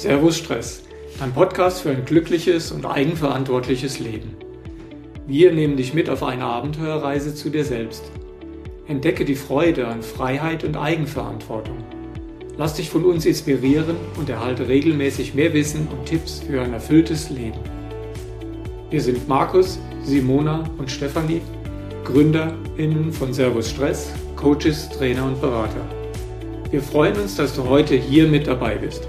Servus Stress, ein Podcast für ein glückliches und eigenverantwortliches Leben. Wir nehmen dich mit auf eine Abenteuerreise zu dir selbst. Entdecke die Freude an Freiheit und Eigenverantwortung. Lass dich von uns inspirieren und erhalte regelmäßig mehr Wissen und Tipps für ein erfülltes Leben. Wir sind Markus, Simona und Stefanie, GründerInnen von Servus Stress, Coaches, Trainer und Berater. Wir freuen uns, dass du heute hier mit dabei bist.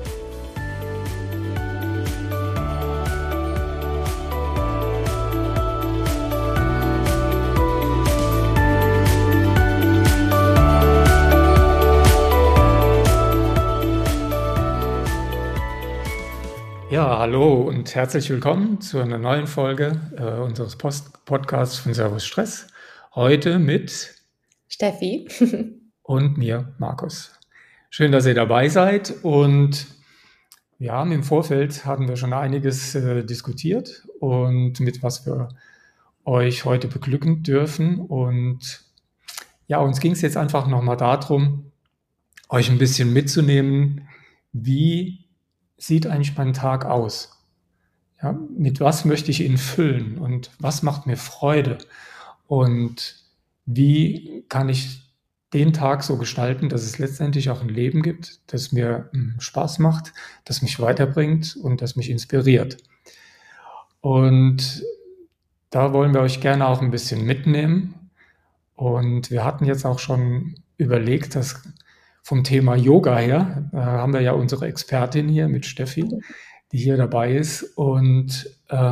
Ja, hallo und herzlich willkommen zu einer neuen Folge unseres Podcasts von Servus Stress. Heute mit Steffi und mir, Markus. Schön, dass ihr dabei seid, und im Vorfeld hatten wir schon einiges diskutiert und mit was wir euch heute beglücken dürfen. Und ja, uns ging es jetzt einfach nochmal darum, euch ein bisschen mitzunehmen, wie sieht eigentlich mein Tag aus? Ja, mit was möchte ich ihn füllen und was macht mir Freude? Und wie kann ich den Tag so gestalten, dass es letztendlich auch ein Leben gibt, das mir Spaß macht, das mich weiterbringt und das mich inspiriert? Und da wollen wir euch gerne auch ein bisschen mitnehmen. Und wir hatten jetzt auch schon überlegt, dass vom Thema Yoga her, haben wir ja unsere Expertin hier mit Steffi, die hier dabei ist und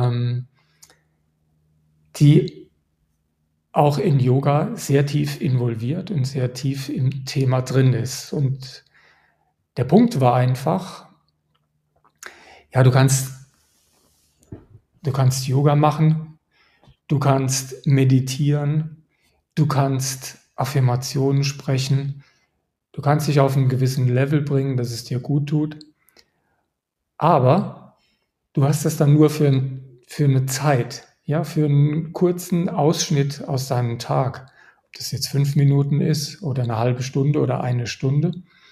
die auch in Yoga sehr tief involviert und sehr tief im Thema drin ist. Und der Punkt war einfach, ja, du kannst Yoga machen, du kannst meditieren, du kannst Affirmationen sprechen, du kannst dich auf einen gewissen Level bringen, dass es dir gut tut, aber du hast das dann nur für eine Zeit, ja, für einen kurzen Ausschnitt aus deinem Tag. Ob das jetzt 5 Minuten ist oder eine halbe Stunde oder eine Stunde.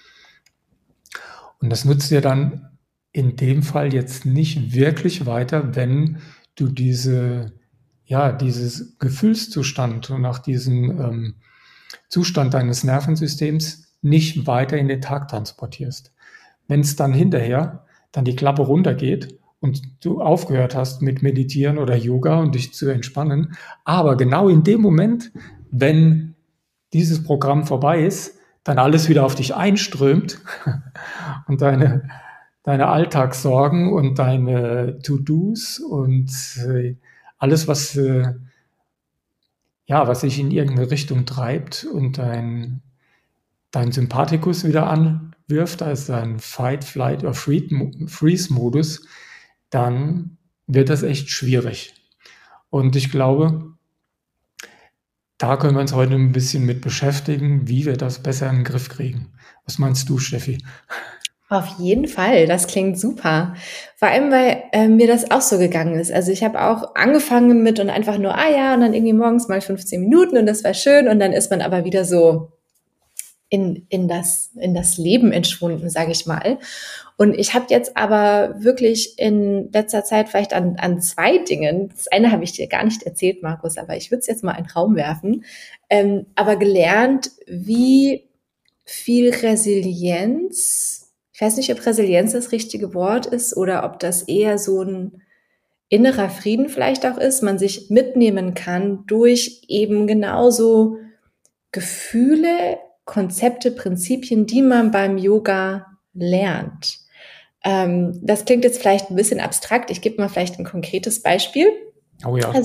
Und das nutzt dir dann in dem Fall jetzt nicht wirklich weiter, wenn du dieses Gefühlszustand und auch diesen Zustand deines Nervensystems nicht weiter in den Tag transportierst. Wenn es dann hinterher dann die Klappe runtergeht und du aufgehört hast mit Meditieren oder Yoga und dich zu entspannen, aber genau in dem Moment, wenn dieses Programm vorbei ist, dann alles wieder auf dich einströmt und deine Alltagssorgen und deine To-Dos und alles, was sich in irgendeine Richtung treibt und dein Sympathikus wieder anwirft, also dein Fight, Flight oder Freeze-Modus, dann wird das echt schwierig. Und ich glaube, da können wir uns heute ein bisschen mit beschäftigen, wie wir das besser in den Griff kriegen. Was meinst du, Steffi? Auf jeden Fall, das klingt super. Vor allem, weil mir das auch so gegangen ist. Also ich habe auch angefangen mit und einfach nur, und dann irgendwie morgens mal 15 Minuten und das war schön, und dann ist man aber wieder so in das Leben entschwunden, sage ich mal. Und ich habe jetzt aber wirklich in letzter Zeit vielleicht an 2 Dingen, das eine habe ich dir gar nicht erzählt, Markus, aber ich würde es jetzt mal in den Raum werfen, aber gelernt, wie viel Resilienz, ich weiß nicht, ob Resilienz das richtige Wort ist oder ob das eher so ein innerer Frieden vielleicht auch ist, man sich mitnehmen kann durch eben genauso Gefühle, Konzepte, Prinzipien, die man beim Yoga lernt. Das klingt jetzt vielleicht ein bisschen abstrakt. Ich gebe mal vielleicht ein konkretes Beispiel. Oh ja.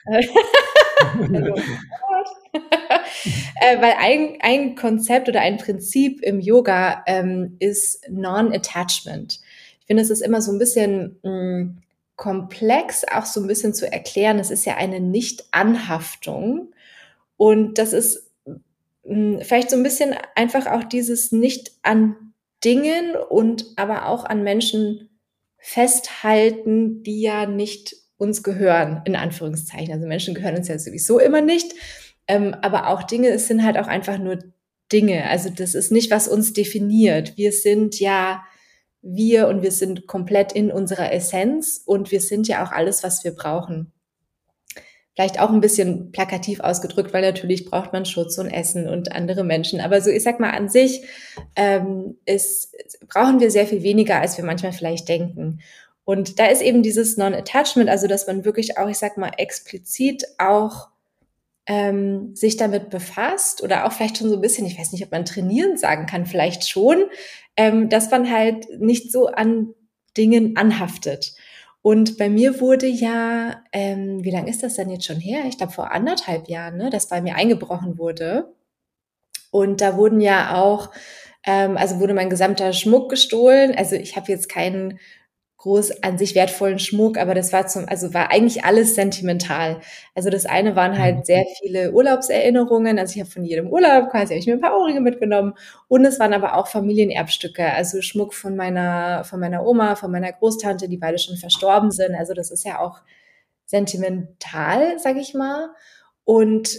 Weil ein Konzept oder ein Prinzip im Yoga ist Non-Attachment. Ich finde, es ist immer so ein bisschen komplex, auch so ein bisschen zu erklären. Es ist ja eine Nicht-Anhaftung. Und das ist vielleicht so ein bisschen einfach auch dieses nicht an Dingen und aber auch an Menschen festhalten, die ja nicht uns gehören, in Anführungszeichen. Also Menschen gehören uns ja sowieso immer nicht, aber auch Dinge, es sind halt auch einfach nur Dinge. Also das ist nicht, was uns definiert. Wir sind ja wir sind komplett in unserer Essenz und wir sind ja auch alles, was wir brauchen. Vielleicht auch ein bisschen plakativ ausgedrückt, weil natürlich braucht man Schutz und Essen und andere Menschen. Aber so, ich sag mal, an sich brauchen wir sehr viel weniger, als wir manchmal vielleicht denken. Und da ist eben dieses Non-Attachment, also dass man wirklich auch, ich sag mal, explizit auch sich damit befasst oder auch vielleicht schon so ein bisschen, ich weiß nicht, ob man trainieren sagen kann, vielleicht schon, dass man halt nicht so an Dingen anhaftet. Und bei mir wurde ja, wie lange ist das denn jetzt schon her? Ich glaube vor 1,5 Jahren, ne, dass bei mir eingebrochen wurde. Und da wurden ja auch, also wurde mein gesamter Schmuck gestohlen. Also ich habe jetzt keinen groß an sich wertvollen Schmuck, aber das war also war eigentlich alles sentimental. Also das eine waren Mhm. halt sehr viele Urlaubserinnerungen. Also ich habe von jedem Urlaub quasi, habe ich mir ein paar Ohrringe mitgenommen. Und es waren aber auch Familienerbstücke, also Schmuck von meiner Oma, von meiner Großtante, die beide schon verstorben sind. Also das ist ja auch sentimental, sag ich mal. Und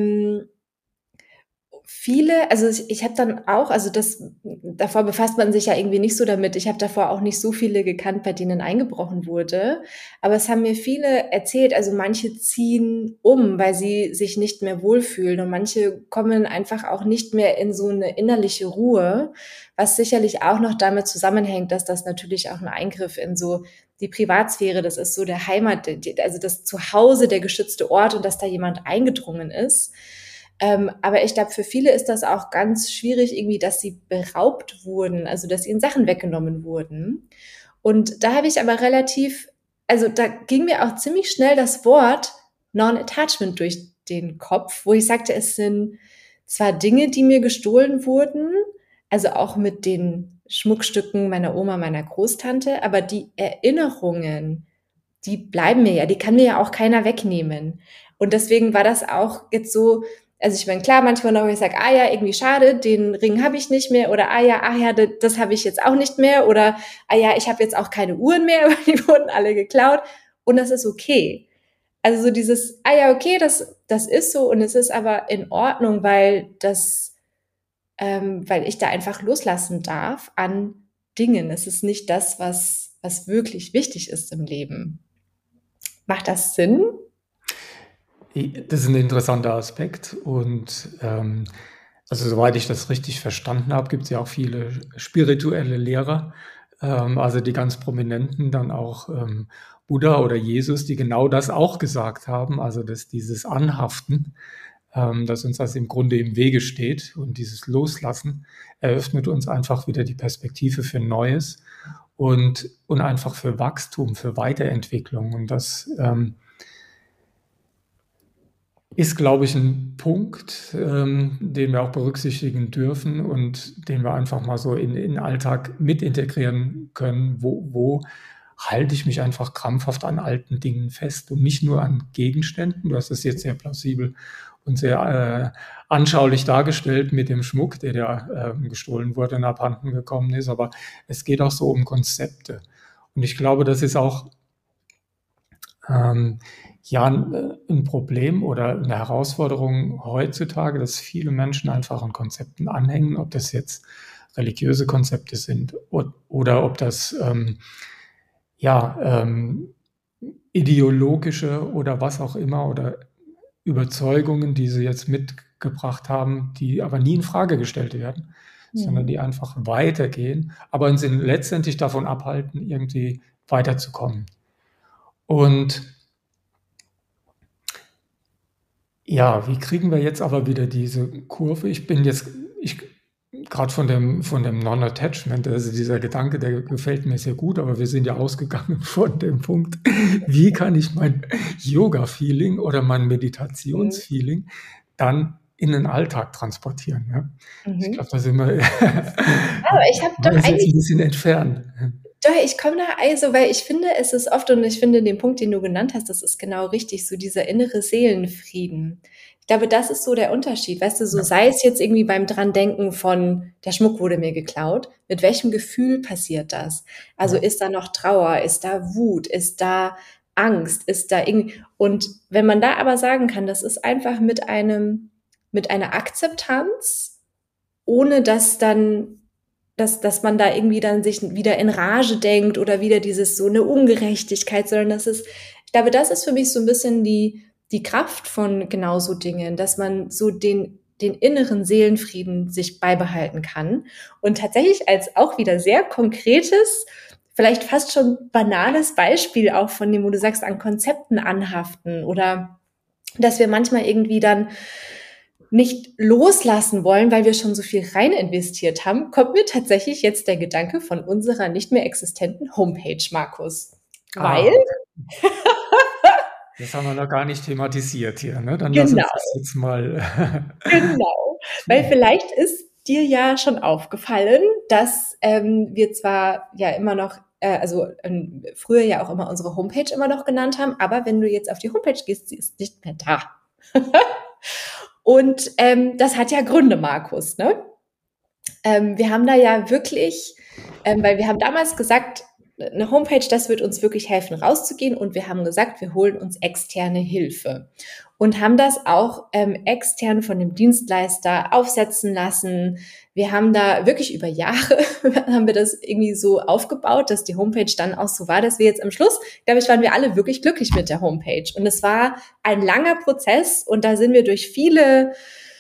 viele, also ich habe dann auch, also davor befasst man sich ja irgendwie nicht so damit. Ich habe davor auch nicht so viele gekannt, bei denen eingebrochen wurde. Aber es haben mir viele erzählt, also manche ziehen um, weil sie sich nicht mehr wohlfühlen und manche kommen einfach auch nicht mehr in so eine innerliche Ruhe, was sicherlich auch noch damit zusammenhängt, dass das natürlich auch ein Eingriff in so die Privatsphäre, das ist so der Heimat, also das Zuhause, der geschützte Ort und dass da jemand eingedrungen ist. Aber ich glaube, für viele ist das auch ganz schwierig, irgendwie, dass sie beraubt wurden, also dass ihnen Sachen weggenommen wurden. Und da habe ich aber also da ging mir auch ziemlich schnell das Wort Non-Attachment durch den Kopf, wo ich sagte, es sind zwar Dinge, die mir gestohlen wurden, also auch mit den Schmuckstücken meiner Oma, meiner Großtante, aber die Erinnerungen, die bleiben mir ja, die kann mir ja auch keiner wegnehmen. Und deswegen war das auch jetzt so, also ich meine, klar, manchmal noch, ich sage, ah ja, irgendwie schade, den Ring habe ich nicht mehr oder ah ja, das habe ich jetzt auch nicht mehr oder ah ja, ich habe jetzt auch keine Uhren mehr, weil die wurden alle geklaut und das ist okay. Also so dieses, ah ja, okay, das ist so und es ist aber in Ordnung, weil ich da einfach loslassen darf an Dingen. Es ist nicht das, was wirklich wichtig ist im Leben. Macht das Sinn? Das ist ein interessanter Aspekt und, also, soweit ich das richtig verstanden habe, gibt es ja auch viele spirituelle Lehrer, also, die ganz prominenten, dann auch, Buddha oder Jesus, die genau das auch gesagt haben, also, dass dieses Anhaften, dass uns das im Grunde im Wege steht und dieses Loslassen eröffnet uns einfach wieder die Perspektive für Neues und einfach für Wachstum, für Weiterentwicklung und das, ist, glaube ich, ein Punkt, den wir auch berücksichtigen dürfen und den wir einfach mal so in den Alltag mit integrieren können. Wo halte ich mich einfach krampfhaft an alten Dingen fest und nicht nur an Gegenständen? Du hast es jetzt sehr plausibel und sehr, anschaulich dargestellt mit dem Schmuck, der dir, gestohlen wurde und abhanden gekommen ist, aber es geht auch so um Konzepte. Und ich glaube, das ist auch ja, 'n Problem oder eine Herausforderung heutzutage, dass viele Menschen einfach an Konzepten anhängen, ob das jetzt religiöse Konzepte sind oder ob das, ja, ideologische oder was auch immer oder Überzeugungen, die sie jetzt mitgebracht haben, die aber nie in Frage gestellt werden, sondern Mhm. die einfach weitergehen, aber uns letztendlich davon abhalten, irgendwie weiterzukommen. Und ja, wie kriegen wir jetzt aber wieder diese Kurve? Ich grad von dem Non-Attachment, also dieser Gedanke, der gefällt mir sehr gut, aber wir sind ja ausgegangen von dem Punkt, wie kann ich mein Yoga-Feeling oder mein Mhm. Meditationsfeeling dann in den Alltag transportieren, ja? Ich Mhm. glaube, da sind wir Aber ich habe waren doch uns jetzt eigentlich 'n bisschen entfernt. doch, ich komme da also, weil ich finde, es ist oft und ich finde den Punkt, den du genannt hast, das ist genau richtig, so dieser innere Seelenfrieden. Ich glaube, das ist so der Unterschied, weißt du, so Ja, sei es jetzt irgendwie beim dran denken von: „Der Schmuck wurde mir geklaut“, mit welchem Gefühl passiert das? Also, ja, ist da noch Trauer? Ist da Wut? Ist da Angst? Ist da irgendwie und wenn man da aber sagen kann, das ist einfach mit einer Akzeptanz, ohne dass dann dass man da irgendwie dann sich wieder in Rage denkt oder wieder dieses so eine Ungerechtigkeit, sondern ich glaube, das ist für mich so ein bisschen die Kraft von genau so Dingen, dass man so den inneren Seelenfrieden sich beibehalten kann. Und tatsächlich als auch wieder sehr konkretes, vielleicht fast schon banales Beispiel auch von dem, wo du sagst, an Konzepten anhaften oder dass wir manchmal irgendwie dann nicht loslassen wollen, weil wir schon so viel rein investiert haben, kommt mir tatsächlich jetzt der Gedanke von unserer nicht mehr existenten Homepage, Markus. Weil, okay. Das haben wir noch gar nicht thematisiert hier, ne? Dann lass uns genau, das jetzt mal genau, weil tun. vielleicht ist dir ja schon aufgefallen, dass wir zwar ja immer noch, früher ja auch immer unsere Homepage immer noch genannt haben, aber wenn du jetzt auf die Homepage gehst, sie ist nicht mehr da. Und das hat ja Gründe, Markus, ne? Wir haben da ja wirklich, weil wir haben damals gesagt, eine Homepage, das wird uns wirklich helfen, rauszugehen. Und wir haben gesagt, wir holen uns externe Hilfe. Und haben das auch extern von dem Dienstleister aufsetzen lassen. Wir haben da wirklich über Jahre, haben wir das irgendwie so aufgebaut, dass die Homepage dann auch so war, dass wir jetzt am Schluss, glaube ich, waren wir alle wirklich glücklich mit der Homepage. Und es war ein langer Prozess und da sind wir durch viele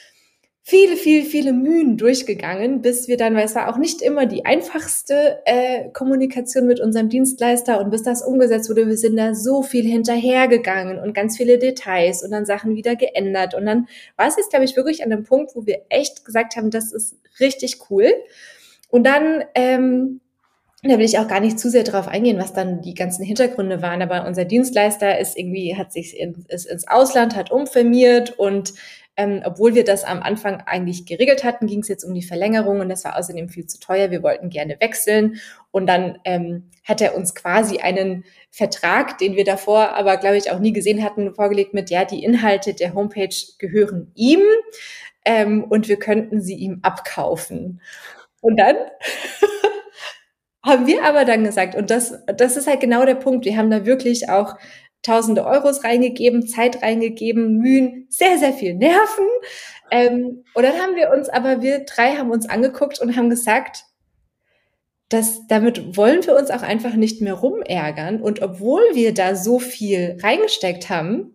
Mühen durchgegangen, bis wir dann, weil es war auch nicht immer die einfachste Kommunikation mit unserem Dienstleister und bis das umgesetzt wurde, wir sind da so viel hinterhergegangen und ganz viele Details und dann Sachen wieder geändert und dann war es jetzt, glaube ich, wirklich an dem Punkt, wo wir echt gesagt haben, das ist richtig cool und dann da will ich auch gar nicht zu sehr darauf eingehen, was dann die ganzen Hintergründe waren, aber unser Dienstleister ist ins Ausland, hat umfirmiert und obwohl wir das am Anfang eigentlich geregelt hatten, ging es jetzt um die Verlängerung und das war außerdem viel zu teuer. Wir wollten gerne wechseln und dann hat er uns quasi einen Vertrag, den wir davor aber, glaube ich, auch nie gesehen hatten, vorgelegt mit, ja, die Inhalte der Homepage gehören ihm und wir könnten sie ihm abkaufen. Und dann haben wir aber dann gesagt, und das ist halt genau der Punkt, wir haben da wirklich auch tausende Euros reingegeben, Zeit reingegeben, Mühen, sehr, sehr viel Nerven. Und dann haben wir drei haben uns angeguckt und haben gesagt, damit wollen wir uns auch einfach nicht mehr rumärgern. Und obwohl wir da so viel reingesteckt haben,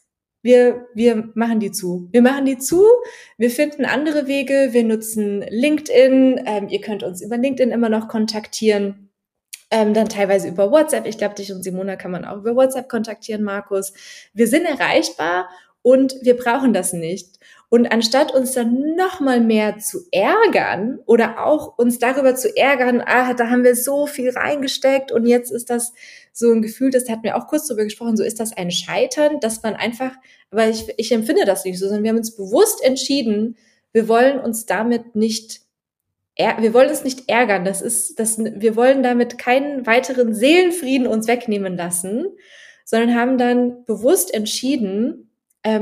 wir machen die zu. Wir machen die zu, wir finden andere Wege, wir nutzen LinkedIn, ihr könnt uns über LinkedIn immer noch kontaktieren, dann teilweise über WhatsApp. Ich glaube, dich und Simona kann man auch über WhatsApp kontaktieren, Markus. Wir sind erreichbar und wir brauchen das nicht. Und anstatt uns dann noch mal mehr zu ärgern oder auch uns darüber zu ärgern, da haben wir so viel reingesteckt und jetzt ist das so ein Gefühl, das hatten wir auch kurz drüber gesprochen, so ist das ein Scheitern, dass man einfach, aber ich empfinde das nicht so, sondern wir haben uns bewusst entschieden, wir wollen uns damit nicht wir wollen uns nicht ärgern. Wir wollen damit keinen weiteren Seelenfrieden uns wegnehmen lassen, sondern haben dann bewusst entschieden,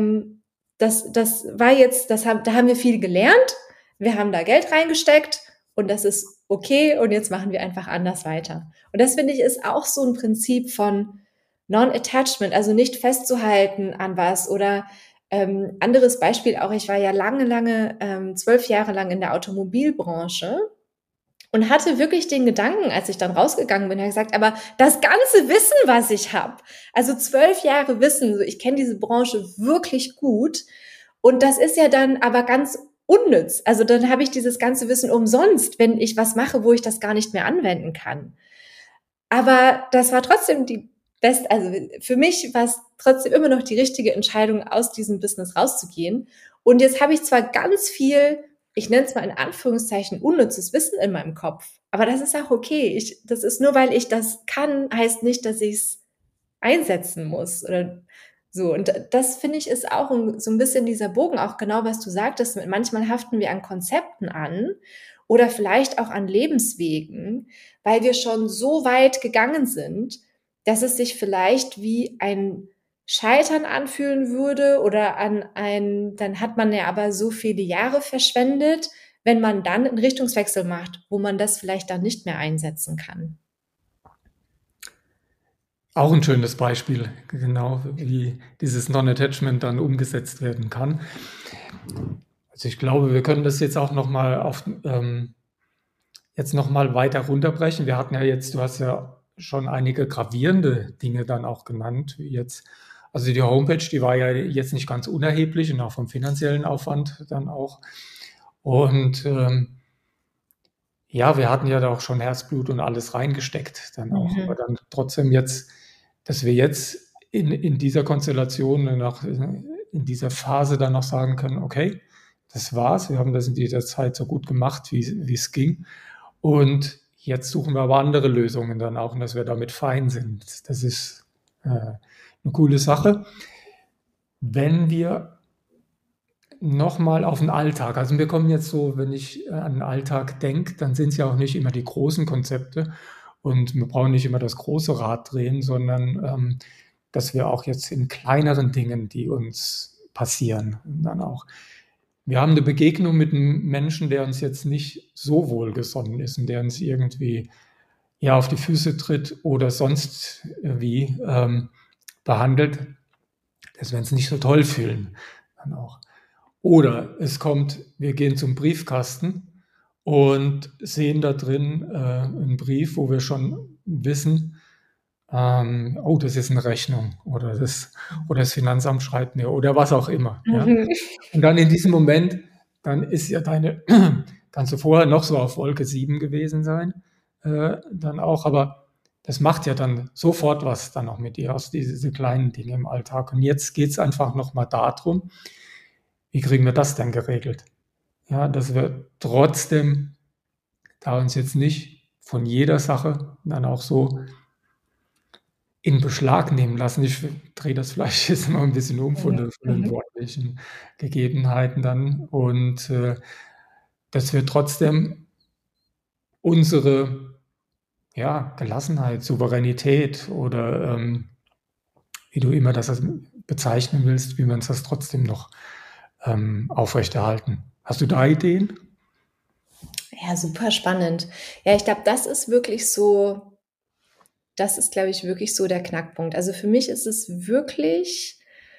da haben wir viel gelernt, wir haben da Geld reingesteckt und das ist okay und jetzt machen wir einfach anders weiter. Und das finde ich ist auch so ein Prinzip von Non-Attachment, also nicht festzuhalten an was oder anderes Beispiel auch, ich war ja lange, 12 Jahre lang in der Automobilbranche und hatte wirklich den Gedanken, als ich dann rausgegangen bin, habe ich gesagt, aber das ganze Wissen, was ich habe, also 12 Jahre Wissen, so ich kenne diese Branche wirklich gut und das ist ja dann aber ganz unnütz. Also dann habe ich dieses ganze Wissen umsonst, wenn ich was mache, wo ich das gar nicht mehr anwenden kann. Aber das war trotzdem also für mich war es trotzdem immer noch die richtige Entscheidung, aus diesem Business rauszugehen. Und jetzt habe ich zwar ganz viel, ich nenne es mal in Anführungszeichen, unnützes Wissen in meinem Kopf, aber das ist auch okay. Das ist nur, weil ich das kann, heißt nicht, dass ich es einsetzen muss oder so. Und das finde ich ist auch so ein bisschen dieser Bogen, auch genau was du sagtest. Manchmal haften wir an Konzepten an oder vielleicht auch an Lebenswegen, weil wir schon so weit gegangen sind, dass es sich vielleicht wie ein Scheitern anfühlen würde oder dann hat man ja aber so viele Jahre verschwendet, wenn man dann einen Richtungswechsel macht, wo man das vielleicht dann nicht mehr einsetzen kann. Auch ein schönes Beispiel, genau, wie dieses Non-Attachment dann umgesetzt werden kann. Also ich glaube, wir können das jetzt auch nochmal auf jetzt nochmal weiter runterbrechen, wir hatten ja jetzt, du hast ja schon einige gravierende Dinge dann auch genannt, wie jetzt, also die Homepage, die war ja jetzt nicht ganz unerheblich und auch vom finanziellen Aufwand dann auch. Und ja, wir hatten ja da auch schon Herzblut und alles reingesteckt dann auch. Aber dann trotzdem jetzt, dass wir jetzt in dieser Konstellation, in dieser Phase dann noch sagen können, okay, das war's. Wir haben das in dieser Zeit so gut gemacht, wie es ging. Und jetzt suchen wir aber andere Lösungen dann auch und dass wir damit fein sind. Das ist eine coole Sache. Wenn wir nochmal auf den Alltag, also wir kommen jetzt so, wenn ich an den Alltag denke, dann sind es ja auch nicht immer die großen Konzepte und wir brauchen nicht immer das große Rad drehen, sondern dass wir auch jetzt in kleineren Dingen, die uns passieren, dann auch. Wir haben eine Begegnung mit einem Menschen, der uns jetzt nicht so wohlgesonnen ist und der uns irgendwie ja auf die Füße tritt oder sonst wie behandelt, dass wir uns nicht so toll fühlen dann auch. Oder es kommt, wir gehen zum Briefkasten und sehen da drin einen Brief, wo wir schon wissen, oh, das ist eine Rechnung oder das Finanzamt schreibt mir oder was auch immer. Ja. Und dann in diesem Moment, dann ist ja kannst du vorher noch so auf Wolke 7 gewesen sein, dann auch, aber das macht ja dann sofort was dann auch mit dir aus, diese kleinen Dinge im Alltag. Und jetzt geht es einfach nochmal darum, wie kriegen wir das denn geregelt? Ja, dass wir trotzdem da uns jetzt nicht von jeder Sache dann auch so in Beschlag nehmen lassen. Ich drehe das vielleicht jetzt mal ein bisschen um von den wortlichen Gegebenheiten dann und dass wir trotzdem unsere ja, Gelassenheit, Souveränität oder wie du immer das bezeichnen willst, wie man das trotzdem noch aufrechterhalten. Hast du da Ideen? Ja, super spannend. Ja, ich glaube, das ist, glaube ich, wirklich so der Knackpunkt. Also für mich ist es wirklich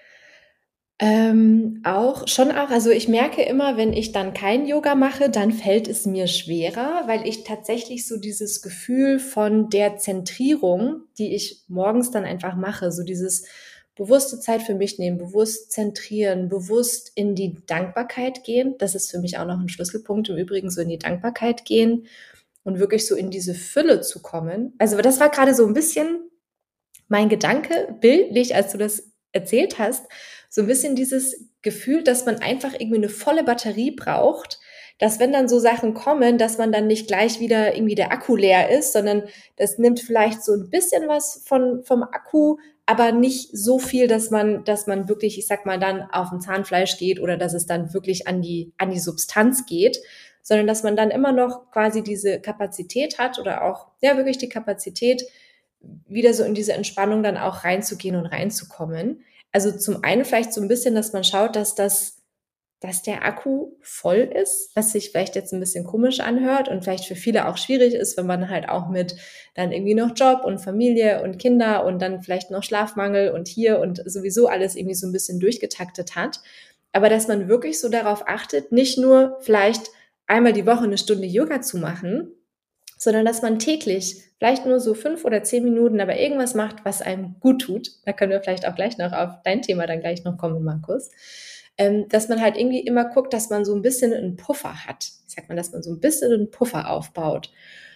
also ich merke immer, wenn ich dann kein Yoga mache, dann fällt es mir schwerer, weil ich tatsächlich so dieses Gefühl von der Zentrierung, die ich morgens dann einfach mache, so dieses bewusste Zeit für mich nehmen, bewusst zentrieren, bewusst in die Dankbarkeit gehen. Das ist für mich auch noch ein Schlüsselpunkt im Übrigen, so in die Dankbarkeit gehen und wirklich so in diese Fülle zu kommen. Also das war gerade so ein bisschen mein Gedanke, bildlich, als du das erzählt hast, so ein bisschen dieses Gefühl, dass man einfach irgendwie eine volle Batterie braucht, dass wenn dann so Sachen kommen, dass man dann nicht gleich wieder irgendwie der Akku leer ist, sondern das nimmt vielleicht so ein bisschen was vom Akku, aber nicht so viel, dass man wirklich, ich sag mal, dann auf ein Zahnfleisch geht oder dass es dann wirklich an die Substanz geht, sondern dass man dann immer noch quasi diese Kapazität hat oder auch, ja, wirklich die Kapazität, wieder so in diese Entspannung dann auch reinzugehen und reinzukommen. Also zum einen vielleicht so ein bisschen, dass man schaut, dass der Akku voll ist, was sich vielleicht jetzt ein bisschen komisch anhört und vielleicht für viele auch schwierig ist, wenn man halt auch mit dann irgendwie noch Job und Familie und Kinder und dann vielleicht noch Schlafmangel und hier und sowieso alles irgendwie so ein bisschen durchgetaktet hat. Aber dass man wirklich so darauf achtet, nicht nur vielleicht einmal die Woche eine Stunde Yoga zu machen, sondern dass man täglich vielleicht nur so 5 oder 10 Minuten, aber irgendwas macht, was einem gut tut. Da können wir vielleicht auch gleich noch auf dein Thema dann gleich noch kommen, Markus. Dass man halt irgendwie immer guckt, dass man so ein bisschen einen Puffer hat. Ich sag mal, dass man so ein bisschen einen Puffer aufbaut.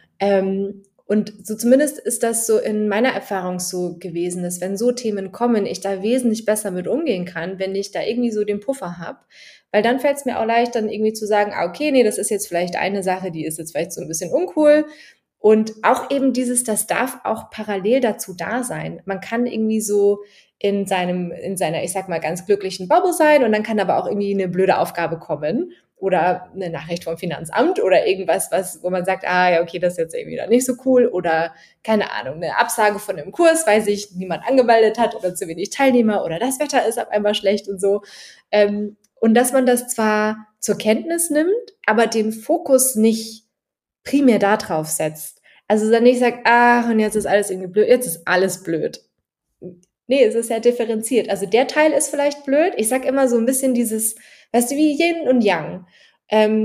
Und so zumindest ist das so in meiner Erfahrung so gewesen, dass wenn so Themen kommen, ich da wesentlich besser mit umgehen kann, wenn ich da irgendwie so den Puffer habe. Weil dann fällt es mir auch leicht, dann irgendwie zu sagen, okay, nee, das ist jetzt vielleicht eine Sache, die ist jetzt vielleicht so ein bisschen uncool. Und auch eben das darf auch parallel dazu da sein. Man kann irgendwie so in seiner, ich sag mal, ganz glücklichen Bubble sein und dann kann aber auch irgendwie eine blöde Aufgabe kommen oder eine Nachricht vom Finanzamt oder irgendwas, wo man sagt, ja, okay, das ist jetzt irgendwie dann nicht so cool oder keine Ahnung, eine Absage von einem Kurs, weil sich niemand angemeldet hat oder zu wenig Teilnehmer oder das Wetter ist auf einmal schlecht und so. Und dass man das zwar zur Kenntnis nimmt, aber den Fokus nicht primär da drauf setzt. Also dann nicht sagt, und jetzt ist alles irgendwie blöd, jetzt ist alles blöd. Nee, es ist ja differenziert. Also der Teil ist vielleicht blöd. Ich sag immer so ein bisschen dieses, weißt du, wie Yin und Yang.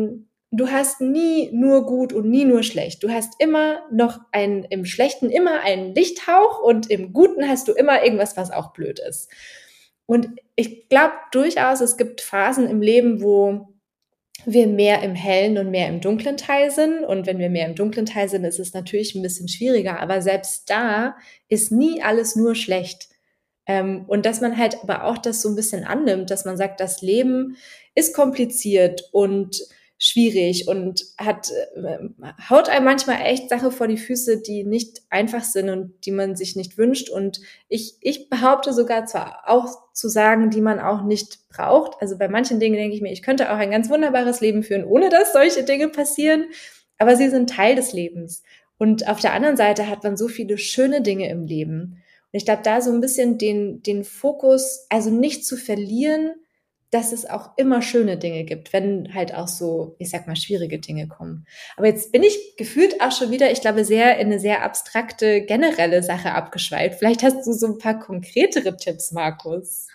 du hast nie nur gut und nie nur schlecht. Du hast immer noch im Schlechten immer einen Lichthauch und im Guten hast du immer irgendwas, was auch blöd ist. Und ich glaube durchaus, es gibt Phasen im Leben, wo wir mehr im hellen und mehr im dunklen Teil sind. Und wenn wir mehr im dunklen Teil sind, ist es natürlich ein bisschen schwieriger. Aber selbst da ist nie alles nur schlecht. Und dass man halt aber auch das so ein bisschen annimmt, dass man sagt, das Leben ist kompliziert und schwierig und haut einem manchmal echt Sachen vor die Füße, die nicht einfach sind und die man sich nicht wünscht. Und ich behaupte sogar zwar auch zu sagen, die man auch nicht braucht. Also bei manchen Dingen denke ich mir, ich könnte auch ein ganz wunderbares Leben führen, ohne dass solche Dinge passieren. Aber sie sind Teil des Lebens. Und auf der anderen Seite hat man so viele schöne Dinge im Leben. Und ich glaube, da so ein bisschen den Fokus, also nicht zu verlieren, dass es auch immer schöne Dinge gibt, wenn halt auch so, ich sag mal, schwierige Dinge kommen. Aber jetzt bin ich gefühlt auch schon wieder, ich glaube, sehr in eine sehr abstrakte, generelle Sache abgeschweift. Vielleicht hast du so ein paar konkretere Tipps, Markus.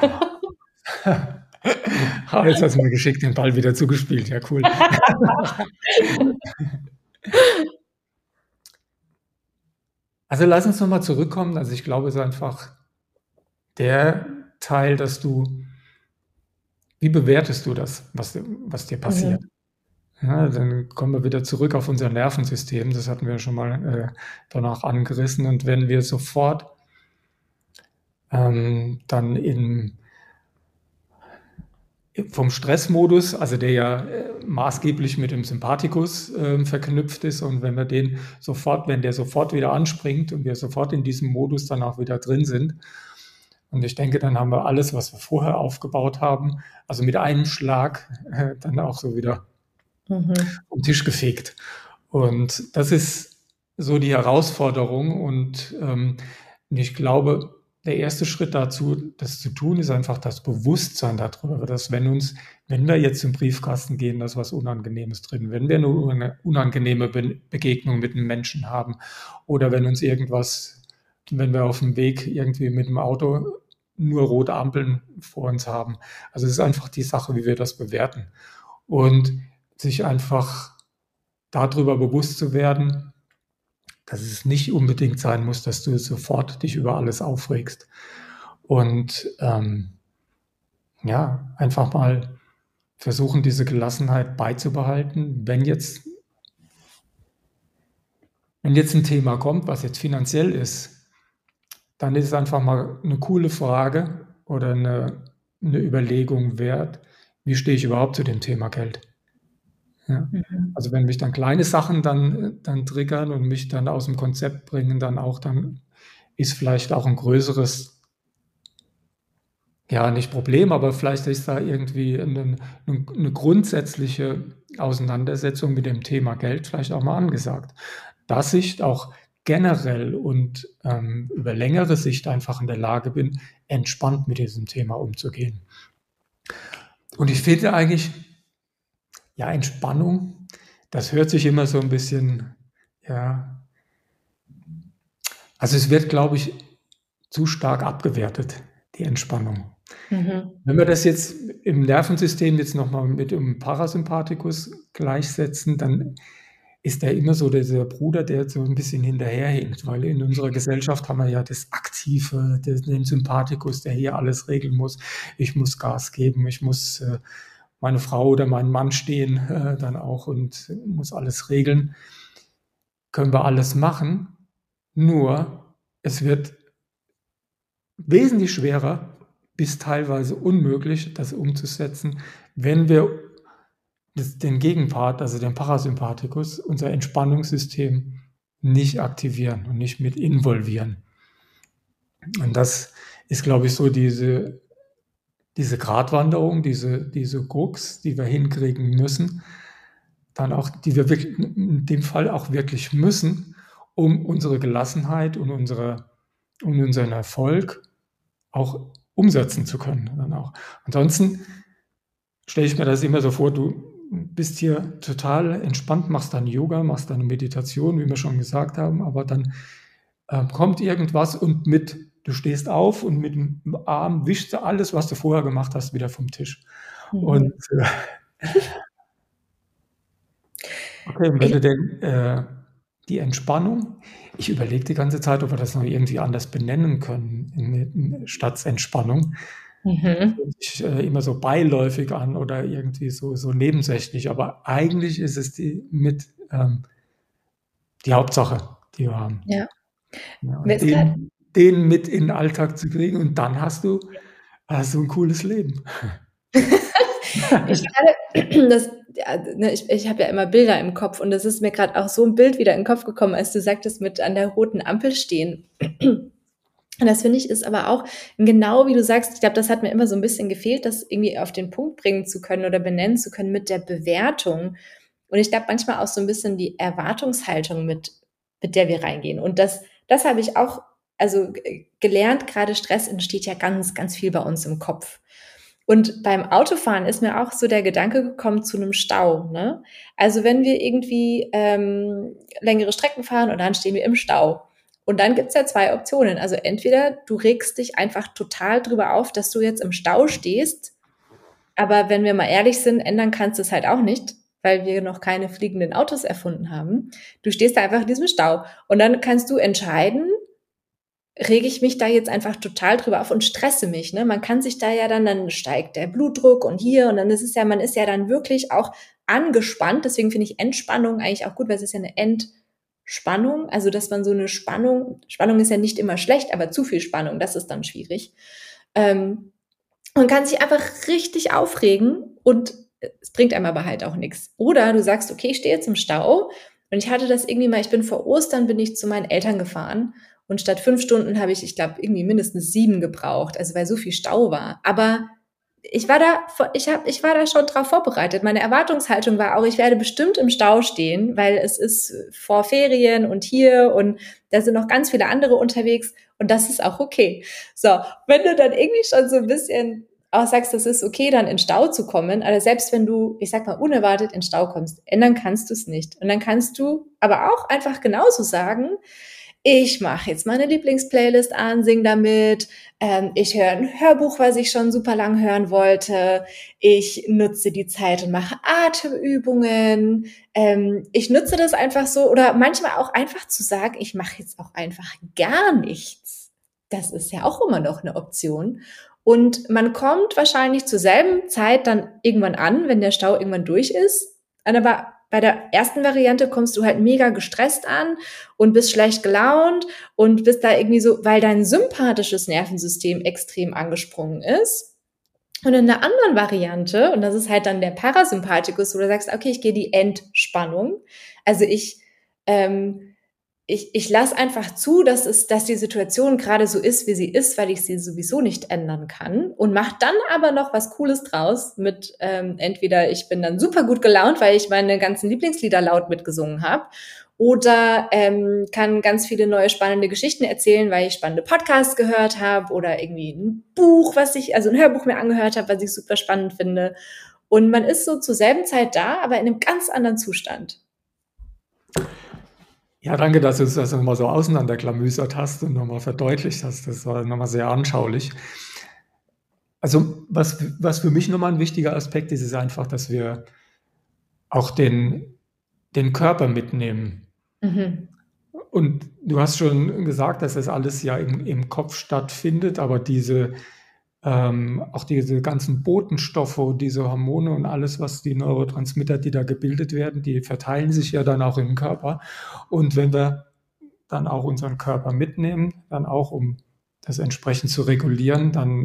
Jetzt hast du mir geschickt den Ball wieder zugespielt. Ja, cool. Also lass uns nochmal zurückkommen. Also ich glaube, es ist einfach der Teil, wie bewertest du das, was dir passiert? Ja, dann kommen wir wieder zurück auf unser Nervensystem. Das hatten wir schon mal danach angerissen. Und wenn wir sofort dann vom Stressmodus, also der ja maßgeblich mit dem Sympathikus verknüpft ist, und wenn der sofort wieder anspringt und wir sofort in diesem Modus dann auch wieder drin sind, und ich denke, dann haben wir alles, was wir vorher aufgebaut haben, also mit einem Schlag dann auch so wieder vom Tisch gefegt. Und das ist so die Herausforderung. Und ich glaube, der erste Schritt dazu, das zu tun, ist einfach das Bewusstsein darüber, dass wenn wir jetzt im Briefkasten gehen, da ist was Unangenehmes drin, wenn wir eine unangenehme Begegnung mit einem Menschen haben oder wenn wir auf dem Weg irgendwie mit dem Auto nur rote Ampeln vor uns haben. Also es ist einfach die Sache, wie wir das bewerten. Und sich einfach darüber bewusst zu werden, dass es nicht unbedingt sein muss, dass du sofort dich über alles aufregst. Und einfach mal versuchen, diese Gelassenheit beizubehalten. Wenn jetzt ein Thema kommt, was jetzt finanziell ist, dann ist es einfach mal eine coole Frage oder eine Überlegung wert, wie stehe ich überhaupt zu dem Thema Geld? Ja. Also wenn mich dann kleine Sachen dann triggern und mich dann aus dem Konzept bringen, dann ist vielleicht auch ein größeres, ja, nicht Problem, aber vielleicht ist da irgendwie eine grundsätzliche Auseinandersetzung mit dem Thema Geld vielleicht auch mal angesagt. Dass ich auch generell und über längere Sicht einfach in der Lage bin, entspannt mit diesem Thema umzugehen. Und ich finde eigentlich, ja, Entspannung, das hört sich immer so ein bisschen, ja, also es wird, glaube ich, zu stark abgewertet, die Entspannung. Wenn wir das jetzt im Nervensystem jetzt nochmal mit dem Parasympathikus gleichsetzen, dann ist der immer so dieser Bruder, der so ein bisschen hinterherhinkt, weil in unserer Gesellschaft haben wir ja das Aktive, den Sympathikus, der hier alles regeln muss. Ich muss Gas geben, ich muss meine Frau oder meinen Mann stehen dann auch und muss alles regeln. Können wir alles machen, nur es wird wesentlich schwerer bis teilweise unmöglich, das umzusetzen, wenn wir den Gegenpart, also den Parasympathikus, unser Entspannungssystem nicht aktivieren und nicht mit involvieren. Und das ist, glaube ich, so diese Gratwanderung, diese Krux, die wir hinkriegen müssen, dann auch, die wir wirklich, in dem Fall auch wirklich müssen, um unsere Gelassenheit und unseren Erfolg auch umsetzen zu können. Dann auch. Ansonsten stelle ich mir das immer so vor, du bist hier total entspannt, machst dann Yoga, machst dann Meditation, wie wir schon gesagt haben, aber dann kommt irgendwas und du stehst auf und mit dem Arm wischst du alles, was du vorher gemacht hast, wieder vom Tisch. Und Okay, und wenn Ich, du denn die Entspannung, ich überlege die ganze Zeit, ob wir das noch irgendwie anders benennen können, statt Entspannung. Das mhm. hört sich immer so beiläufig an oder irgendwie so nebensächlich, aber eigentlich ist es die Hauptsache, die wir haben. Ja, Ja, mir und ist gerade den mit in den Alltag zu kriegen und dann hast du ein cooles Leben. ich gerade das ja, ne, ich habe ja immer Bilder im Kopf und es ist mir gerade auch so ein Bild wieder in den Kopf gekommen, als du sagtest, mit an der roten Ampel stehen. Und das finde ich ist aber auch genau wie du sagst, ich glaube, das hat mir immer so ein bisschen gefehlt, das irgendwie auf den Punkt bringen zu können oder benennen zu können mit der Bewertung. Und ich glaube manchmal auch so ein bisschen die Erwartungshaltung mit der wir reingehen. Und das habe ich auch, also gelernt, gerade Stress entsteht ja ganz, ganz viel bei uns im Kopf. Und beim Autofahren ist mir auch so der Gedanke gekommen zu einem Stau. Ne? Also wenn wir irgendwie längere Strecken fahren und dann stehen wir im Stau. Und dann gibt's ja zwei Optionen. Also entweder du regst dich einfach total drüber auf, dass du jetzt im Stau stehst, aber wenn wir mal ehrlich sind, ändern kannst du es halt auch nicht, weil wir noch keine fliegenden Autos erfunden haben. Du stehst da einfach in diesem Stau und dann kannst du entscheiden, rege ich mich da jetzt einfach total drüber auf und stresse mich. Ne? Man kann sich da ja dann steigt der Blutdruck und hier und dann ist es ja, man ist ja dann wirklich auch angespannt. Deswegen finde ich Entspannung eigentlich auch gut, weil es ist ja eine Entspannung. Also, dass man so eine Spannung ist ja nicht immer schlecht, aber zu viel Spannung, das ist dann schwierig. Ähm, man kann sich einfach richtig aufregen und es bringt einem aber halt auch nichts. Oder du sagst, okay, ich stehe jetzt im Stau und ich hatte das irgendwie mal, ich bin vor Ostern, bin ich zu meinen Eltern gefahren und statt 5 Stunden habe ich glaube, irgendwie mindestens 7 gebraucht, also weil so viel Stau war. Aber ich war da schon drauf vorbereitet. Meine Erwartungshaltung war auch, ich werde bestimmt im Stau stehen, weil es ist vor Ferien und hier und da sind noch ganz viele andere unterwegs und das ist auch okay. So, wenn du dann irgendwie schon so ein bisschen auch sagst, das ist okay, dann in Stau zu kommen, aber selbst wenn du, ich sag mal, unerwartet in Stau kommst, ändern kannst du es nicht. Und dann kannst du aber auch einfach genauso sagen, ich mache jetzt meine Lieblingsplaylist an, sing damit, ich höre ein Hörbuch, was ich schon super lang hören wollte, ich nutze die Zeit und mache Atemübungen, ich nutze das einfach so oder manchmal auch einfach zu sagen, ich mache jetzt auch einfach gar nichts. Das ist ja auch immer noch eine Option. Und man kommt wahrscheinlich zur selben Zeit dann irgendwann an, wenn der Stau irgendwann durch ist. Aber bei der ersten Variante kommst du halt mega gestresst an und bist schlecht gelaunt und bist da irgendwie so, weil dein sympathisches Nervensystem extrem angesprungen ist. Und in der anderen Variante, und das ist halt dann der Parasympathikus, wo du sagst, okay, ich gehe die Entspannung. Also ich lasse einfach zu, dass die Situation gerade so ist, wie sie ist, weil ich sie sowieso nicht ändern kann und mache dann aber noch was Cooles draus mit entweder ich bin dann super gut gelaunt, weil ich meine ganzen Lieblingslieder laut mitgesungen habe oder kann ganz viele neue spannende Geschichten erzählen, weil ich spannende Podcasts gehört habe oder irgendwie ein Buch, also ein Hörbuch mir angehört habe, was ich super spannend finde. Und man ist so zur selben Zeit da, aber in einem ganz anderen Zustand. Ja, danke, dass du das nochmal so auseinanderklamüsert hast und nochmal verdeutlicht hast. Das war nochmal sehr anschaulich. Also was für mich nochmal ein wichtiger Aspekt ist, ist einfach, dass wir auch den Körper mitnehmen. Mhm. Und du hast schon gesagt, dass das alles ja im Kopf stattfindet, aber auch diese ganzen Botenstoffe, diese Hormone und alles, was die Neurotransmitter, die da gebildet werden, die verteilen sich ja dann auch im Körper. Und wenn wir dann auch unseren Körper mitnehmen, dann auch um das entsprechend zu regulieren, dann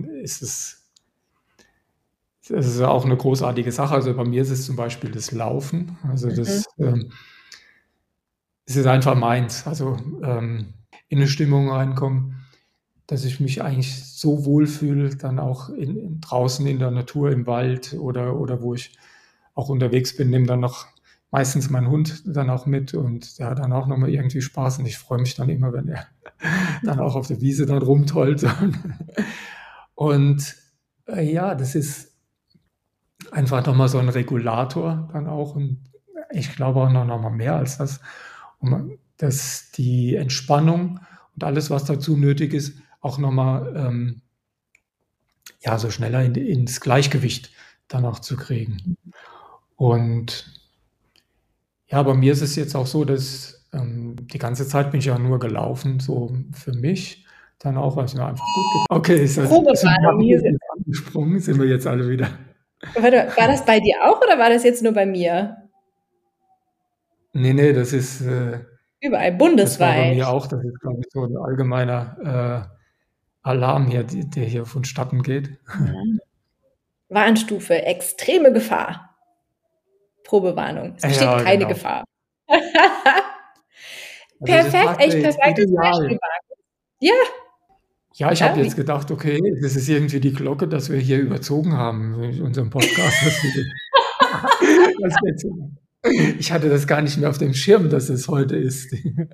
es ist auch eine großartige Sache. Also bei mir ist es zum Beispiel das Laufen. Also Mhm. es ist einfach meins. Also in eine Stimmung reinkommen, dass ich mich eigentlich so wohlfühle, dann auch draußen in der Natur, im Wald oder wo ich auch unterwegs bin, nehme dann noch meistens meinen Hund dann auch mit und der hat dann auch nochmal irgendwie Spaß und ich freue mich dann immer, wenn er dann auch auf der Wiese dann rumtollt. Und ja, das ist einfach nochmal so ein Regulator dann auch und ich glaube auch noch mal mehr als das, dass die Entspannung und alles, was dazu nötig ist, auch nochmal ja, so schneller ins Gleichgewicht dann auch zu kriegen. Und Ja, bei mir ist es jetzt auch so, dass die ganze Zeit bin ich ja nur gelaufen, so für mich. Dann auch, weil es mir einfach gut geht. Okay, Probewarnung, habe ich hier jetzt nicht angesprungen, sind wir jetzt alle wieder. warte, war das bei dir auch oder war das jetzt nur bei mir? Nee, nee, Überall, das war bei bundesweit. mir auch. Das ist, glaube ich, so ein allgemeiner Alarm hier, der hier vonstatten geht. Ja. Warnstufe, extreme Gefahr. Probewarnung. Es besteht Ja, keine genau. Gefahr. Also das Perfekt, passt ja echt jetzt perfektes Beispiel, ideal. Marc. Ja, Ja, ich habe ja, jetzt gedacht, okay, das ist irgendwie die Glocke, dass wir hier überzogen haben in unserem Podcast. Das jetzt, ich hatte das gar nicht mehr auf dem Schirm, dass es heute ist.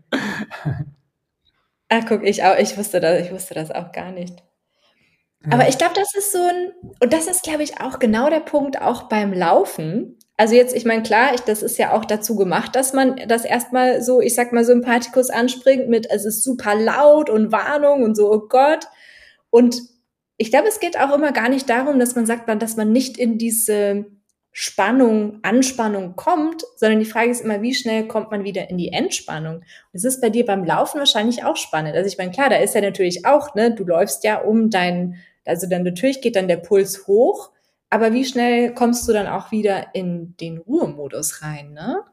ach guck, ich wusste das auch gar nicht. Aber Ja, ich glaube, das ist so ein, und das ist, glaube ich, auch genau der Punkt auch beim Laufen. Also jetzt, ich meine, klar, das ist ja auch dazu gemacht, dass man das erstmal so, ich sag mal, Sympathikus anspringt mit, es ist super laut und Warnung und so, oh Gott. Und ich glaube, es geht auch immer gar nicht darum, dass man sagt, dass man nicht in diese Anspannung kommt, sondern die Frage ist immer, wie schnell kommt man wieder in die Entspannung? Und es ist bei dir beim Laufen wahrscheinlich auch spannend. Also ich meine, klar, da ist ja natürlich auch, ne, du läufst ja also dann natürlich geht dann der Puls hoch, aber wie schnell kommst du dann auch wieder in den Ruhemodus rein, ne?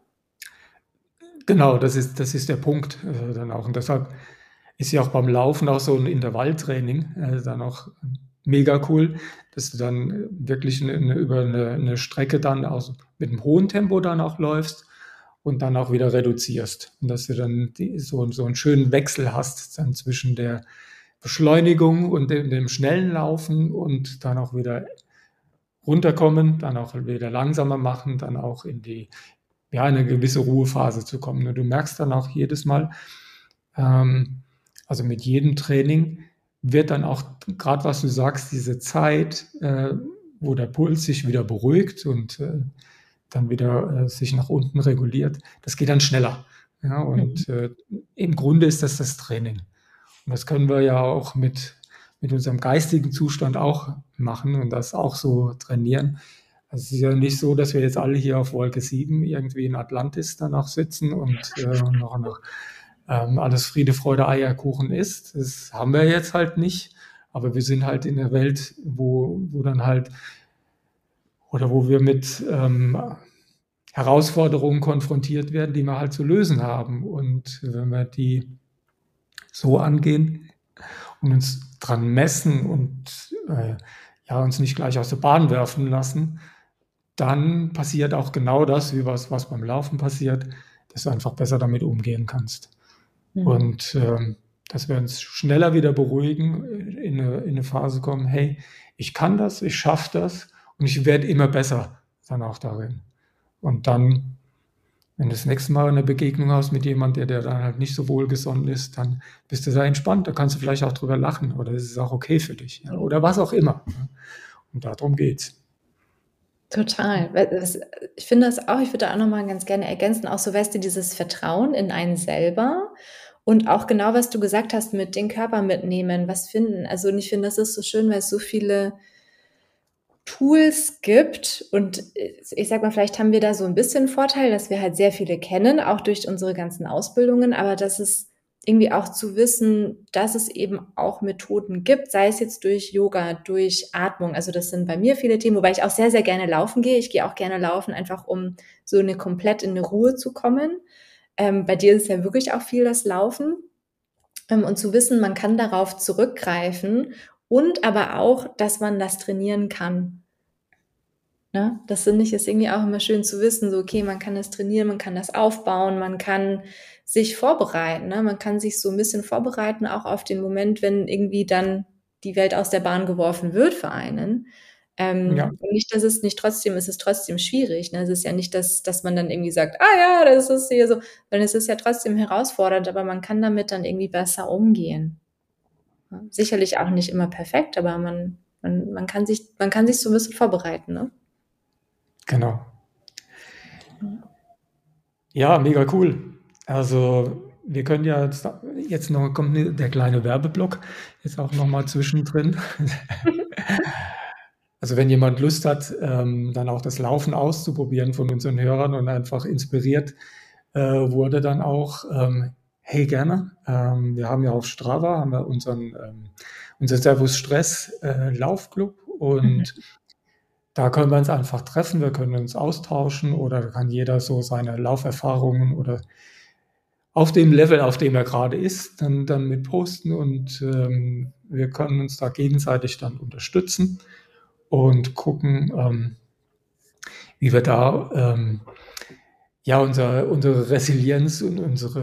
genau, das ist der Punkt dann auch. Und deshalb ist ja auch beim Laufen auch so ein Intervalltraining dann auch mega cool, dass du dann wirklich über eine Strecke dann auch mit einem hohen Tempo dann auch läufst und dann auch wieder reduzierst. Und dass du dann so einen schönen Wechsel hast dann zwischen der Beschleunigung und dem schnellen Laufen und dann auch wieder runterkommen, dann auch wieder langsamer machen, dann auch ja, eine gewisse Ruhephase zu kommen. Und du merkst dann auch jedes Mal, ähm, also mit jedem Training wird dann auch, gerade was du sagst, diese Zeit, wo der Puls sich wieder beruhigt und dann wieder sich nach unten reguliert, das geht dann schneller. Ja, Mhm. und im Grunde ist das Training. Und das können wir ja auch mit unserem geistigen Zustand auch machen und das auch so trainieren. Also es ist ja nicht so, dass wir jetzt alle hier auf Wolke 7 irgendwie in Atlantis danach sitzen und noch alles Friede, Freude, Eierkuchen ist. Das haben wir jetzt halt nicht. Aber wir sind halt in der Welt, wo dann halt, oder wo wir mit Herausforderungen konfrontiert werden, die wir halt zu lösen haben. Und wenn wir die so angehen und uns dran messen und ja, uns nicht gleich aus der Bahn werfen lassen, dann passiert auch genau das, was beim Laufen passiert, dass du einfach besser damit umgehen kannst. Mhm. Und dass wir uns schneller wieder beruhigen, in eine Phase kommen, hey, ich kann das, ich schaffe das und ich werde immer besser dann auch darin. Und dann, wenn du das nächste Mal eine Begegnung hast mit jemandem, der dann halt nicht so wohlgesonnen ist, dann bist du sehr entspannt, da kannst du vielleicht auch drüber lachen oder es ist auch okay für dich, ja, oder was auch immer. Ja. Und darum geht's. Total. Ich finde das auch, ich würde da auch nochmal ganz gerne ergänzen, auch so, weißt du, dieses Vertrauen in einen selber und auch genau, was du gesagt hast, mit den Körper mitnehmen, was finden. Also, und ich finde, das ist so schön, weil es so viele Tools gibt und ich sag mal, vielleicht haben wir da so ein bisschen Vorteil, dass wir halt sehr viele kennen, auch durch unsere ganzen Ausbildungen, aber das ist irgendwie auch zu wissen, dass es eben auch Methoden gibt, sei es jetzt durch Yoga, durch Atmung. Also das sind bei mir viele Themen, wobei ich auch sehr, sehr gerne laufen gehe. Ich gehe auch gerne laufen, einfach um so eine komplett in eine Ruhe zu kommen. Bei dir ist es ja wirklich auch viel das Laufen. Und zu wissen, man kann darauf zurückgreifen und aber auch, dass man das trainieren kann. Ne? Das finde ich ist irgendwie auch immer schön zu wissen, so okay, man kann das trainieren, man kann das aufbauen, man kann sich vorbereiten, ne? Man kann sich so ein bisschen vorbereiten, auch auf den Moment, wenn irgendwie dann die Welt aus der Bahn geworfen wird für einen. Ja, Und nicht, dass es nicht trotzdem, es ist trotzdem schwierig. Ne? Es ist ja nicht, dass man dann irgendwie sagt, ah ja, das ist hier so, sondern es ist ja trotzdem herausfordernd, aber man kann damit dann irgendwie besser umgehen. Ja? Sicherlich auch nicht immer perfekt, aber man kann sich so ein bisschen vorbereiten, ne? genau. Ja, mega cool. Also wir können ja jetzt noch, kommt der kleine Werbeblock, jetzt auch noch mal zwischendrin. Also wenn jemand Lust hat, dann auch das Laufen auszuprobieren von unseren Hörern und einfach inspiriert wurde dann auch, hey gerne. Wir haben ja auf Strava haben wir unser Servus Stress Laufclub Mhm. und da können wir uns einfach treffen, wir können uns austauschen oder kann jeder so seine Lauferfahrungen oder auf dem Level, auf dem er gerade ist, dann mit posten und wir können uns da gegenseitig dann unterstützen und gucken, wie wir da ja unsere Resilienz und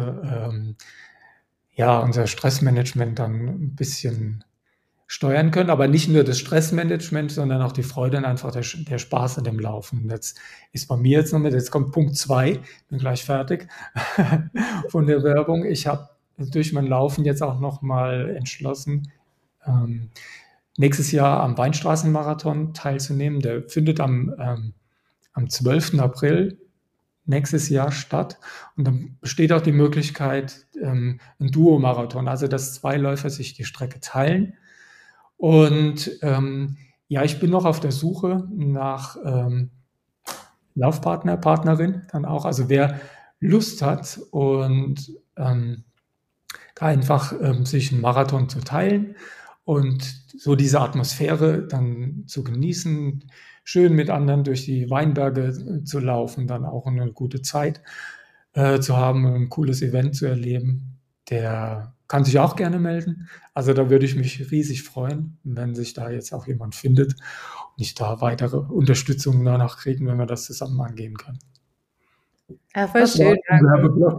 unser Stressmanagement dann ein bisschen steuern können, aber nicht nur das Stressmanagement, sondern auch die Freude und einfach der Spaß an dem Laufen. Und jetzt ist bei mir jetzt kommt Punkt 2, bin gleich fertig von der Werbung. Ich habe durch mein Laufen jetzt auch noch mal entschlossen, ähm, nächstes Jahr am Weinstraßenmarathon teilzunehmen. Der findet am 12. April nächstes Jahr statt. Und dann besteht auch die Möglichkeit, ein Duo-Marathon, also dass zwei Läufer sich die Strecke teilen. Und ja, ich bin noch auf der Suche nach Laufpartner, Partnerin dann auch. Also wer Lust hat und da einfach sich einen Marathon zu teilen und so diese Atmosphäre dann zu genießen, schön mit anderen durch die Weinberge zu laufen, dann auch eine gute Zeit zu haben, ein cooles Event zu erleben, der kann sich auch gerne melden. Also da würde ich mich riesig freuen, wenn sich da jetzt auch jemand findet und ich da weitere Unterstützung danach kriegen, wenn wir das zusammen angehen können. Ah, voll Das war schön, ein Markus. Werbeblock.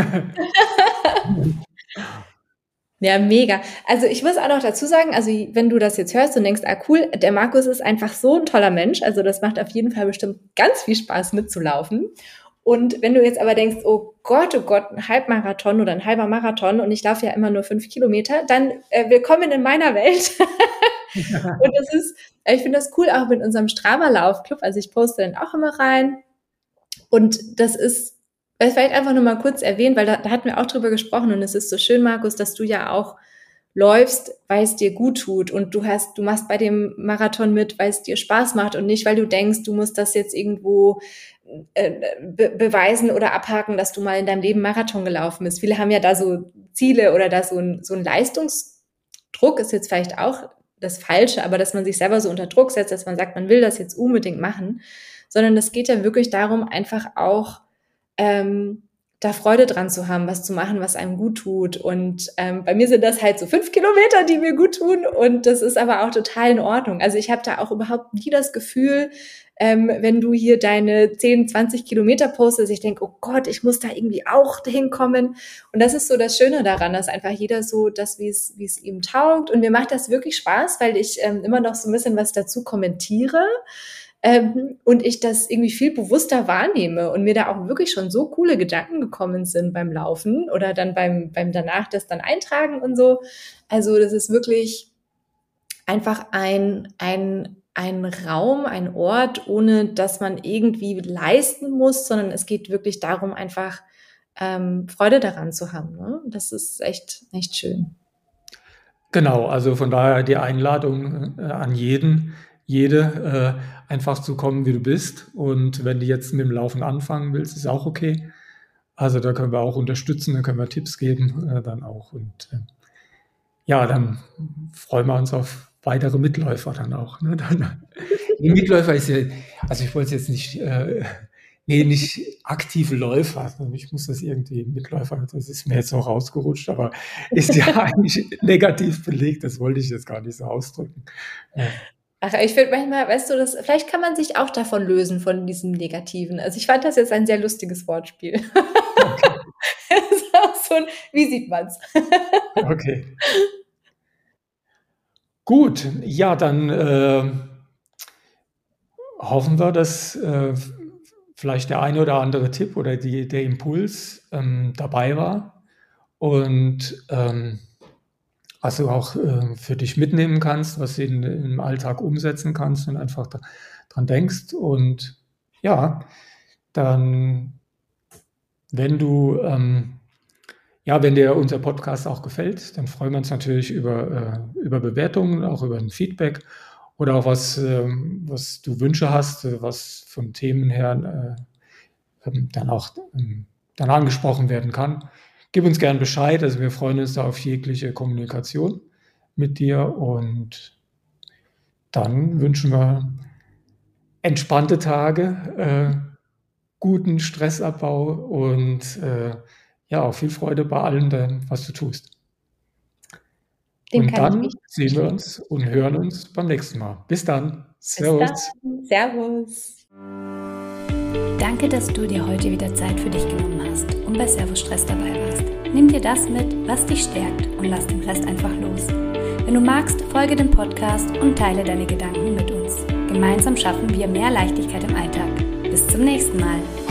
Ja, mega. Also ich muss auch noch dazu sagen, also wenn du das jetzt hörst und denkst, ah cool, der Markus ist einfach so ein toller Mensch, also das macht auf jeden Fall bestimmt ganz viel Spaß mitzulaufen. Und wenn du jetzt aber denkst, oh Gott, ein Halbmarathon oder ein halber Marathon und ich laufe ja immer nur 5 Kilometer, dann willkommen in meiner Welt. Und das ist, ich finde das cool auch mit unserem Strava-Laufclub. Also ich poste dann auch immer rein. Und das ist vielleicht einfach nur mal kurz erwähnt, weil da hatten wir auch drüber gesprochen und es ist so schön, Markus, dass du ja auch läufst, weil es dir gut tut und du machst bei dem Marathon mit, weil es dir Spaß macht und nicht, weil du denkst, du musst das jetzt irgendwo beweisen oder abhaken, dass du mal in deinem Leben Marathon gelaufen bist. Viele haben ja da so Ziele oder da so ein Leistungsdruck ist jetzt vielleicht auch das Falsche, aber dass man sich selber so unter Druck setzt, dass man sagt, man will das jetzt unbedingt machen, sondern es geht ja wirklich darum, einfach auch da Freude dran zu haben, was zu machen, was einem gut tut. Und bei mir sind das halt so 5 Kilometer, die mir gut tun. Und das ist aber auch total in Ordnung. Also ich habe da auch überhaupt nie das Gefühl, wenn du hier deine 10, 20 Kilometer postest, ich denke, oh Gott, ich muss da irgendwie auch hinkommen. Und das ist so das Schöne daran, dass einfach jeder so das, wie es ihm taugt. Und mir macht das wirklich Spaß, weil ich immer noch so ein bisschen was dazu kommentiere. Und ich das irgendwie viel bewusster wahrnehme und mir da auch wirklich schon so coole Gedanken gekommen sind beim Laufen oder dann beim danach das dann eintragen und so. Also das ist wirklich einfach ein Raum, ein Ort, ohne dass man irgendwie leisten muss, sondern es geht wirklich darum, einfach Freude daran zu haben. Ne? Das ist echt schön. Genau, also von daher die Einladung an jede, einfach zu kommen, wie du bist. Und wenn du jetzt mit dem Laufen anfangen willst, ist auch okay. Also da können wir auch unterstützen, da können wir Tipps geben, dann auch. Und ja, dann freuen wir uns auf weitere Mitläufer dann auch. Ne? Die Mitläufer ist ja, also ich wollte es jetzt nicht, nee, nicht aktive Läufer. Also ich muss das irgendwie Mitläufer, das ist mir jetzt so rausgerutscht, aber ist ja eigentlich negativ belegt. Das wollte ich jetzt gar nicht so ausdrücken. Ja. Ach, ich finde manchmal, weißt du, vielleicht kann man sich auch davon lösen, von diesem Negativen. Also ich fand das jetzt ein sehr lustiges Wortspiel. Okay, Das ist auch so ein, wie sieht man's? okay. Gut, ja, dann hoffen wir, dass vielleicht der eine oder andere Tipp oder der Impuls dabei war und was du auch für dich mitnehmen kannst, was du im Alltag umsetzen kannst und einfach dran denkst. Und ja, dann, wenn du, ja, wenn dir unser Podcast auch gefällt, dann freuen wir uns natürlich über Bewertungen, auch über ein Feedback. oder auch was du Wünsche hast, was von Themen her dann angesprochen werden kann, gib uns gern Bescheid. Also wir freuen uns da auf jegliche Kommunikation mit dir und dann wünschen wir entspannte Tage, guten Stressabbau und auch viel Freude bei allem, was du tust. Dem Und kann ich dann mich sehen wir anschließen. uns und hören uns beim nächsten Mal. Bis dann. Bis Servus. dann. Servus. Danke, dass du dir heute wieder Zeit für dich genommen hast und bei Servus Stress dabei warst. Nimm dir das mit, was dich stärkt und lass den Rest einfach los. Wenn du magst, folge dem Podcast und teile deine Gedanken mit uns. Gemeinsam schaffen wir mehr Leichtigkeit im Alltag. Bis zum nächsten Mal.